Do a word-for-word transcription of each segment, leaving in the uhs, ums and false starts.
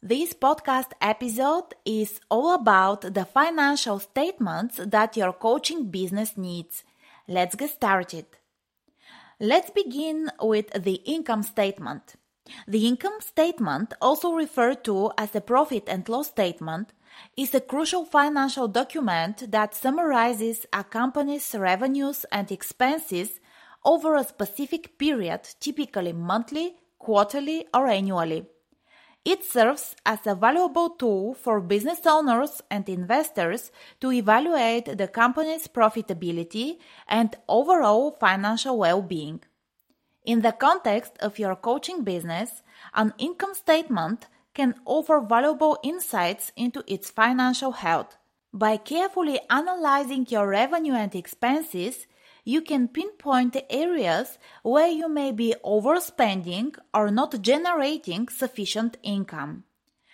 This podcast episode is all about the financial statements that your coaching business needs. Let's get started. Let's begin with the income statement. The income statement, also referred to as the profit and loss statement, is a crucial financial document that summarizes a company's revenues and expenses over a specific period, typically monthly, quarterly, or annually. It serves as a valuable tool for business owners and investors to evaluate the company's profitability and overall financial well-being. In the context of your coaching business, an income statement can offer valuable insights into its financial health. By carefully analyzing your revenue and expenses, you can pinpoint areas where you may be overspending or not generating sufficient income.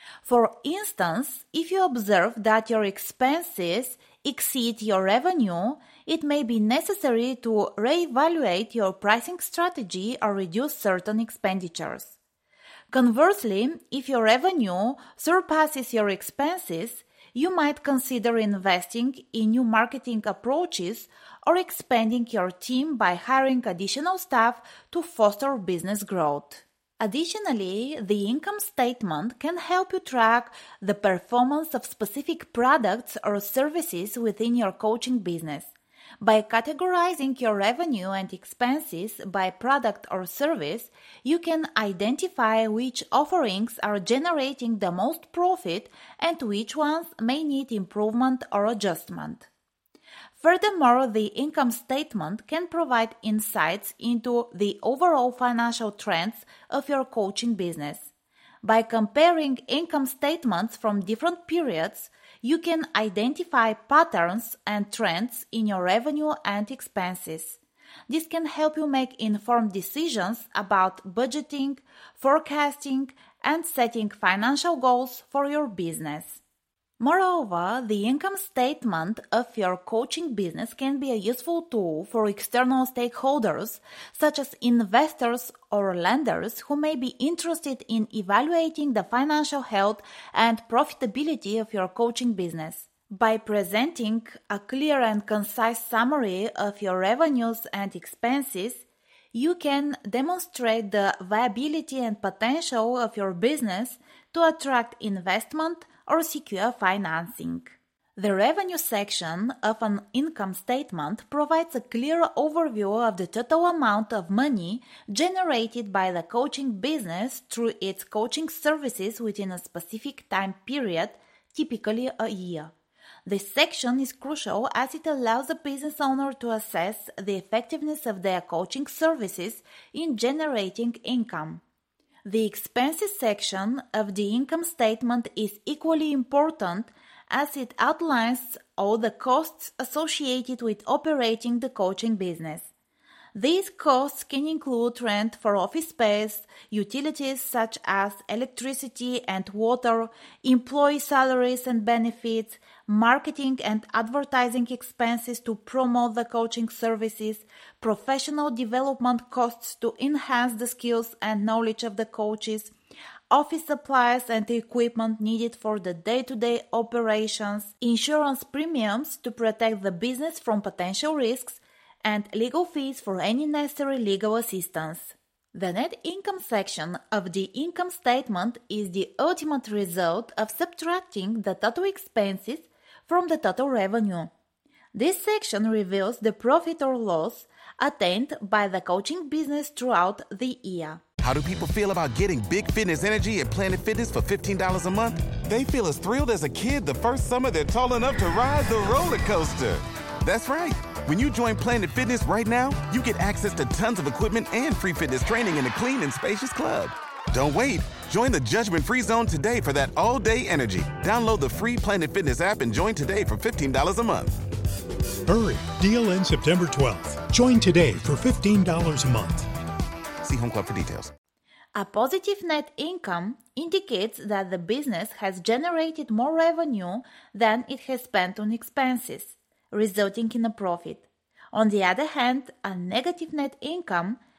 For instance, if you observe that your expenses exceed your revenue, it may be necessary to reevaluate your pricing strategy or reduce certain expenditures. Conversely, if your revenue surpasses your expenses, you might consider investing in new marketing approaches or expanding your team by hiring additional staff to foster business growth. Additionally, the income statement can help you track the performance of specific products or services within your coaching business. By categorizing your revenue and expenses by product or service, you can identify which offerings are generating the most profit and which ones may need improvement or adjustment. Furthermore, the income statement can provide insights into the overall financial trends of your coaching business. By comparing income statements from different periods, you can identify patterns and trends in your revenue and expenses. This can help you make informed decisions about budgeting, forecasting, and setting financial goals for your business. Moreover, the income statement of your coaching business can be a useful tool for external stakeholders, such as investors or lenders who may be interested in evaluating the financial health and profitability of your coaching business. By presenting a clear and concise summary of your revenues and expenses, you can demonstrate the viability and potential of your business to attract investment or secure financing. The revenue section of an income statement provides a clear overview of the total amount of money generated by the coaching business through its coaching services within a specific time period, typically a year. This section is crucial as it allows the business owner to assess the effectiveness of their coaching services in generating income. The expenses section of the income statement is equally important as it outlines all the costs associated with operating the coaching business. These costs can include rent for office space, utilities such as electricity and water, employee salaries and benefits, marketing and advertising expenses to promote the coaching services, professional development costs to enhance the skills and knowledge of the coaches, office supplies and equipment needed for the day-to-day operations, insurance premiums to protect the business from potential risks, and legal fees for any necessary legal assistance. The net income section of the income statement is the ultimate result of subtracting the total expenses from the total revenue. This section reveals the profit or loss attained by the coaching business throughout the year. How do people feel about getting Big Fitness Energy at Planet Fitness for fifteen dollars a month? They feel as thrilled as a kid the first summer they're tall enough to ride the roller coaster. That's right. When you join Planet Fitness right now, you get access to tons of equipment and free fitness training in a clean and spacious club. Don't wait. Join the judgment-free zone today for that all-day energy. Download the free Planet Fitness app and join today for fifteen dollars a month. Hurry. Deal ends September twelfth. Join today for fifteen dollars a month. See Home Club for details. A positive net income indicates that the business has generated more revenue than it has spent on expenses, resulting in a profit. On the other hand, a negative net income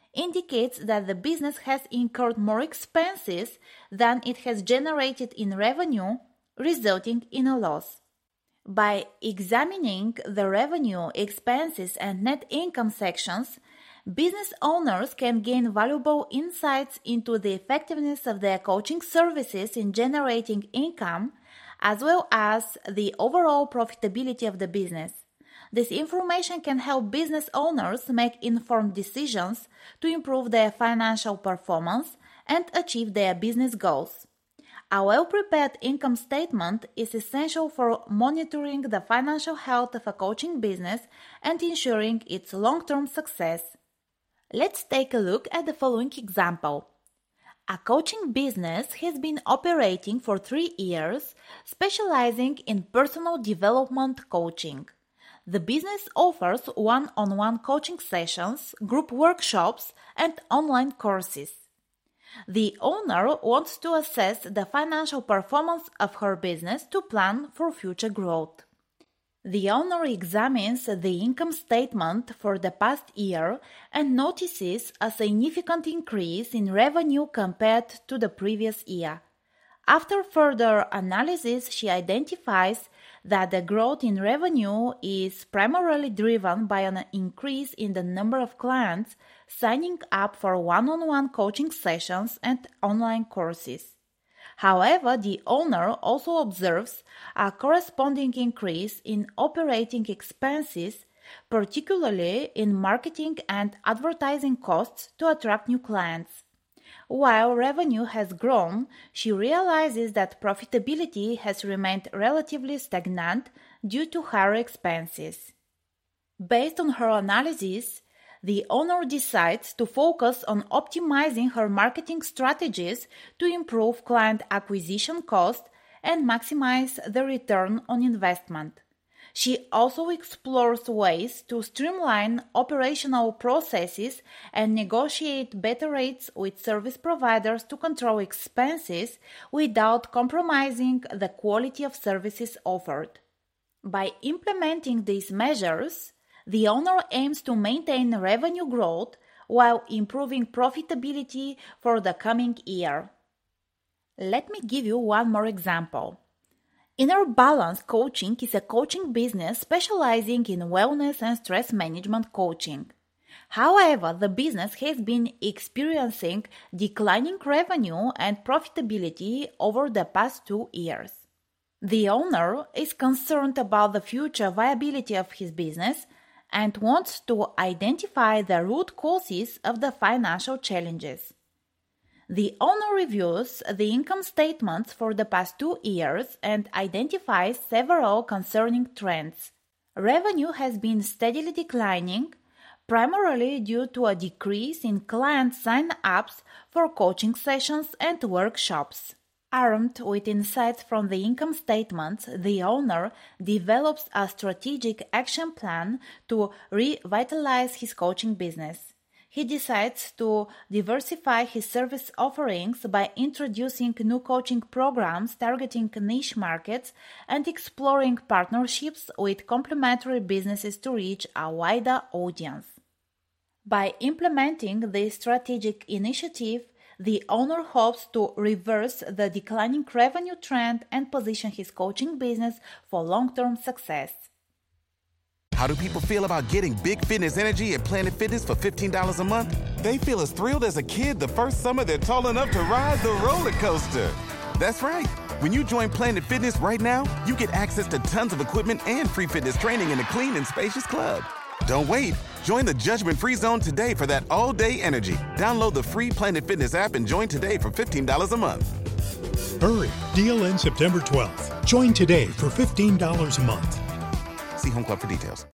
indicates that the business has incurred more expenses than it has generated in revenue, resulting in a loss. By examining the revenue, expenses, and net income sections, business owners can gain valuable insights into the effectiveness of their coaching services in generating income, as well as the overall profitability of the business. This information can help business owners make informed decisions to improve their financial performance and achieve their business goals. A well-prepared income statement is essential for monitoring the financial health of a coaching business and ensuring its long-term success. Let's take a look at the following example. A coaching business has been operating for three years, specializing in personal development coaching. The business offers one-on-one coaching sessions, group workshops, and online courses. The owner wants to assess the financial performance of her business to plan for future growth. The owner examines the income statement for the past year and notices a significant increase in revenue compared to the previous year. After further analysis, she identifies that the growth in revenue is primarily driven by an increase in the number of clients signing up for one-on-one coaching sessions and online courses. However, the owner also observes a corresponding increase in operating expenses, particularly in marketing and advertising costs to attract new clients. While revenue has grown, she realizes that profitability has remained relatively stagnant due to higher expenses. Based on her analysis, the owner decides to focus on optimizing her marketing strategies to improve client acquisition cost and maximize the return on investment. She also explores ways to streamline operational processes and negotiate better rates with service providers to control expenses without compromising the quality of services offered. By implementing these measures, the owner aims to maintain revenue growth while improving profitability for the coming year. Let me give you one more example. Inner Balance Coaching is a coaching business specializing in wellness and stress management coaching. However, the business has been experiencing declining revenue and profitability over the past two years. The owner is concerned about the future viability of his business and wants to identify the root causes of the financial challenges. The owner reviews the income statements for the past two years and identifies several concerning trends. Revenue has been steadily declining, primarily due to a decrease in client sign-ups for coaching sessions and workshops. Armed with insights from the income statements, the owner develops a strategic action plan to revitalize his coaching business. He decides to diversify his service offerings by introducing new coaching programs targeting niche markets and exploring partnerships with complementary businesses to reach a wider audience. By implementing this strategic initiative, the owner hopes to reverse the declining revenue trend and position his coaching business for long-term success. How do people feel about getting big fitness energy at Planet Fitness for fifteen dollars a month? They feel as thrilled as a kid the first summer they're tall enough to ride the roller coaster. That's right. When you join Planet Fitness right now, you get access to tons of equipment and free fitness training in a clean and spacious club. Don't wait. Join the judgment-free zone today for that all-day energy. Download the free Planet Fitness app and join today for fifteen dollars a month. Hurry! Deal ends September twelfth. Join today for fifteen dollars a month. See Home Club for details.